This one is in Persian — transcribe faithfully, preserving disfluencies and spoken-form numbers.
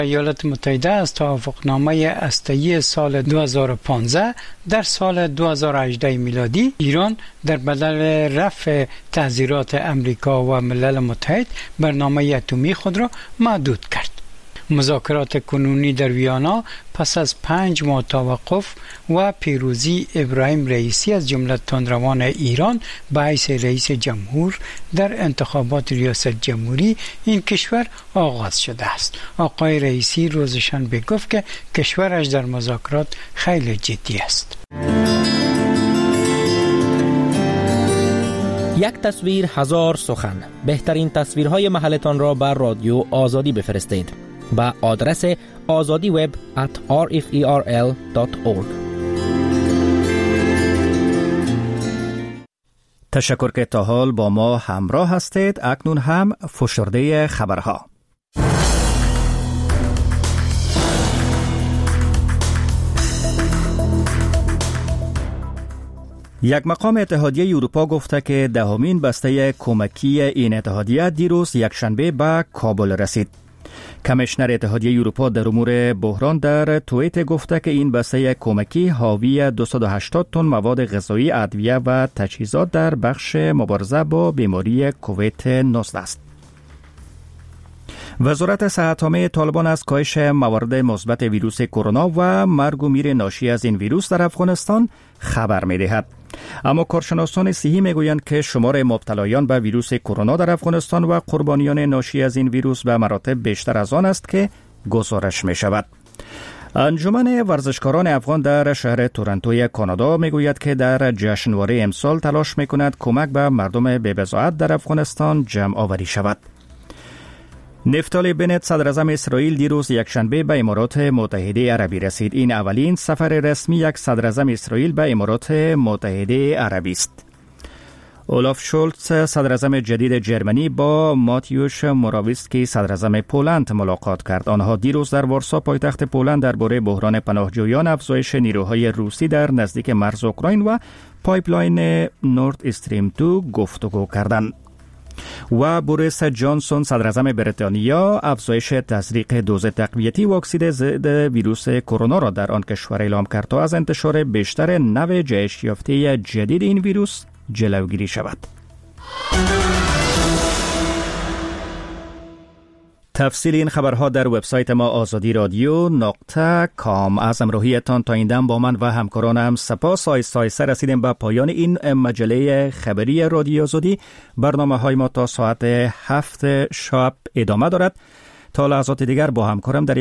ایالات متحده از توافقنامه هسته‌ای سال دو هزار و پانزده در سال دو هزار و هجده میلادی ایران در بدل رفع تعزیرات امریکا و ملل متحد برنامه اتمی خود را محدود کرد. مذاکرات کنونی در ویانا پس از پنج ماه توقف و پیروزی ابراهیم رئیسی از جمله تندروان ایران به حیث رئیس جمهور در انتخابات ریاست جمهوری این کشور آغاز شده است. آقای رئیسی روز شنبه گفت که کشورش در مذاکرات خیلی جدی است. یک تصویر هزار سخن. بهترین تصویرهای محلتان را بر رادیو آزادی بفرستید با آدرس آزادی وب ات آر اف ای آر ال دات اورگ. تشکر که تا حال با ما همراه هستید. اکنون هم فشرده خبرها. یک مقام اتحادیه اروپا گفته که دهمین بسته کمکی این اتحادیه دیروز یکشنبه به کابل رسید. کمیشنر اتحادیه اروپا در امور بحران در توییت گفته که این بسته کمکی حاوی دویست و هشتاد تن مواد غذایی، ادویه و تجهیزات در بخش مبارزه با بیماری کووید نوزده است. وزارت صحت‌عامه طالبان از کاهش موارد مثبت ویروس کرونا و مرگ و میر ناشی از این ویروس در افغانستان خبر می‌دهد. اما کارشناسان صحی میگویند که شمار مبتلایان به ویروس کرونا در افغانستان و قربانیان ناشی از این ویروس به مراتب بیشتر از آن است که گزارش می شود. انجمن ورزشکاران افغان در شهر تورنتوی کانادا میگوید که در جشنواره امسال تلاش میکند کمک به مردم بی‌بضاعت در افغانستان جمع آوری شود. نفتالی بنت صدر اعظم اسرائیل دیروز یکشنبه به امارات متحده عربی رسید. این اولین سفر رسمی یک صدر اعظم اسرائیل به امارات متحده عربی است. اولاف شولتز صدر اعظم جدید جرمنی با ماتیوش موراویتسکی صدر اعظم پولند ملاقات کرد. آنها دیروز در وارسا پایتخت پولند درباره بحران پناهجویان، افزایش نیروهای روسی در نزدیک مرز اوکراین و پایپلاین نورد استریم دو گفتگو کردند. و بوریس جانسون صدر اعظم بریتانیا افزایش تزریق دوز تقویتی واکسن ضد ویروس کرونا را در آن کشور اعلام کرد تا از انتشار بیشتر نوع جهش یافته جدید این ویروس جلوگیری شود. تفصیل این خبرها در وبسایت ما آزادی رادیو نقطه کام. از همراهیتان تا این دم با من و همکارانم سپاس. آیسته آیسته رسیدیم به پایان این مجله خبری رادیو آزادی. برنامه های ما تا ساعت هفت شب ادامه دارد. تا لحظات دیگر با همکارم در